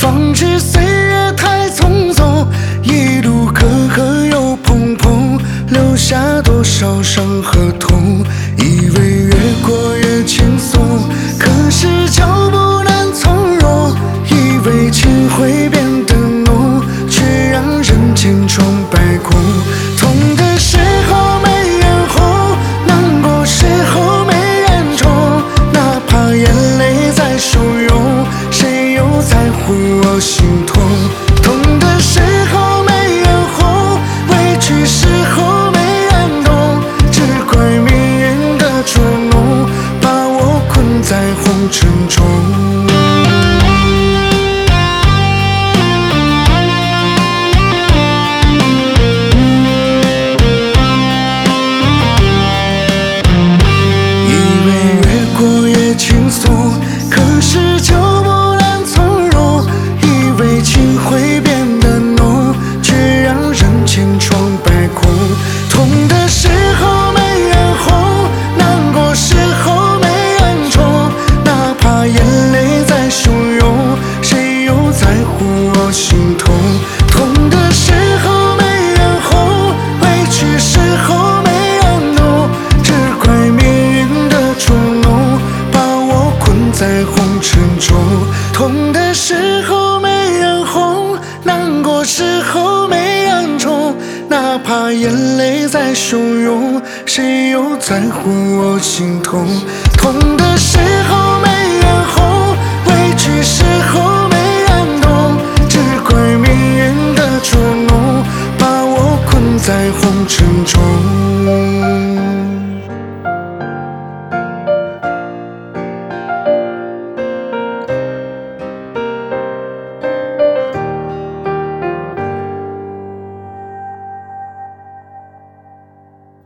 放弃岁月太匆匆，一路磕磕又碰碰，留下多少伤和痛。以为越过越轻松，可是脚步难从容。以为情会变得浓，却让人千疮百孔。痛的时候没人哄，难过时候没人宠，哪怕眼泪在汹涌，谁又在乎我心痛？痛的时候没人哄，委屈时候没人懂，只怪命运的捉弄，把我困在红尘中。轻松，可是脚步难从容。以为情会变得浓，却让人千疮百孔。痛的时候没人哄，难过时候没人宠，哪怕眼泪在汹涌，谁又在乎我心痛？痛的时候没人哄，委屈时候没人懂，只怪命运的捉弄，在红尘中。痛的时候没人哄，难过时候没人宠，哪怕眼泪在汹涌，谁又在乎我心痛？痛的时候没人哄，委屈时候没人懂，只怪命运的捉弄，把我困在红尘中。